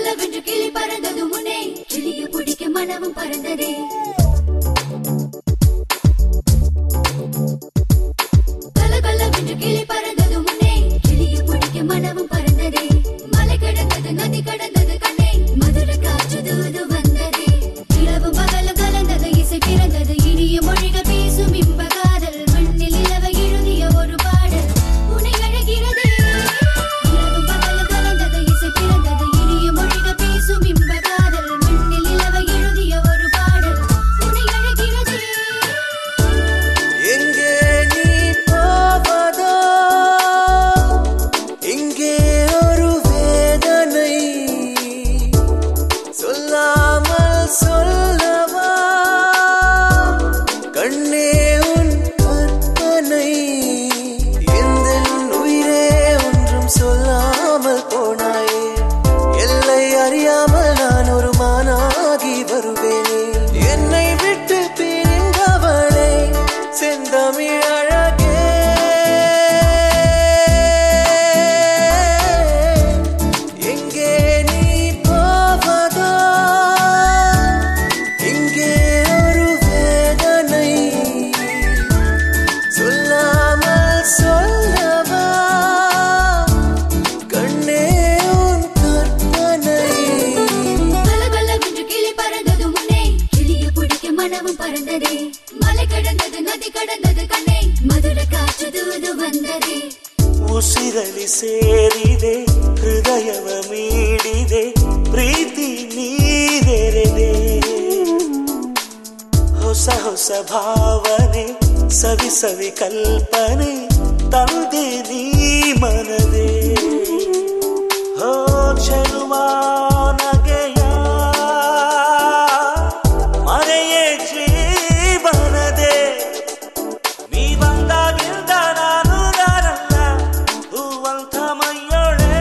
கலகலவென்று கிளி பறந்தது முன்னே கிளியை பிடிக்க மனமும் பறந்ததே கலகலவென்று கிளி பறந்தது முன்னே கிளியை பிடிக்க மனமும் பறந்ததே மலை கடந்தது நதி கடந்தது கண்ணே மதுர காற்று தூது வந்ததே இரவு பகலும் கலந்தது இசை பிறந்தது இனிய மொழிகள் பேசும் இன்ப காதல் மண்ணில் இலவ எழுதிய ஒரு பாடல் உன்னை அழகிறதே இரவு பகலும் கலந்தது இசை பிறந்தது இனிய மொழிகள் பேசும் இன்ப காதல் மண்ணில் இலவ எழுதிய ஒரு பாடல் உன்னை அழகிறதே எங்கே நீ போவதோ இங்கே ஒரு வேதனை சொல்லாமல் சொல்லவா கண்ணே உன் கற்பனை எந்த உயிரே ஒன்றும் சொல்லாமல் போனாயே எல்லை அறியாமல் நான் ஒரு மானாகி வருவேனே என்னை விட்டு பிரிந்தவளே செந்தமிழ் அழகே எங்கே நீ போவதோ இங்கே ஒரு வேதனை சொல்லாமல் சொல்லவா கண்ணே உன் கற்பனை கலகலவென்று கிளி பறந்தது முன்னே கிளியை பிடிக்க மனமும் பறந்ததே மலை கடந்தது நதி கடந்தது கண்ணே மதுர காற்று தூது வந்ததே ಉಸಿರಲಿ ಸೇರಿದೆ ಹೃದಯವ ಮೀಡಿದೆ ಪ್ರೀತಿ ನೀರೆರೆದೆ ಹೊಸ ಹೊಸ ಭಾವನೆ ಸವಿ ಸವಿ ಕಲ್ಪನೆ ತಂದೆ ನೀ ಮನದೆ ಹೋ ಚೆಲುವಾನಗೆಯ ಮರೆಯೇ ಜೀವನದೆ ನೀ ಬಂದಾಗಿಂದ ನಾನು ನಾನಲ್ಲ ಹೂವಂತ ಮೈಯೊಳೆ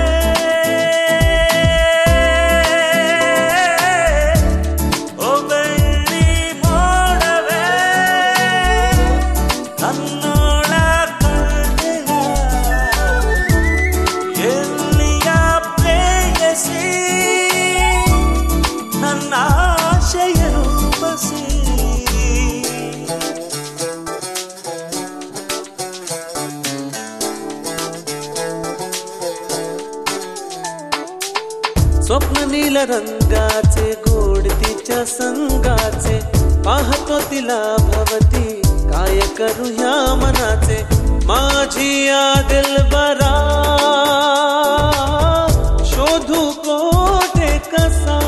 ಓ ಬೆಳ್ಳಿ ಮೋಡವೇ ನನ್ನೋಳ ಕಳೆಯ ಎಲ್ಲಿಯ ಪ್ರೇಯಸಿ ನನ್ನ ಆಶೆಯನು ಬಸಿ स्वप्न नील रंगाचे गोड तिच्या संगाचे पाहतो तिला भवती काय करू ह्या मनाचे माझी या दिलबरा शोधू कोठे कसा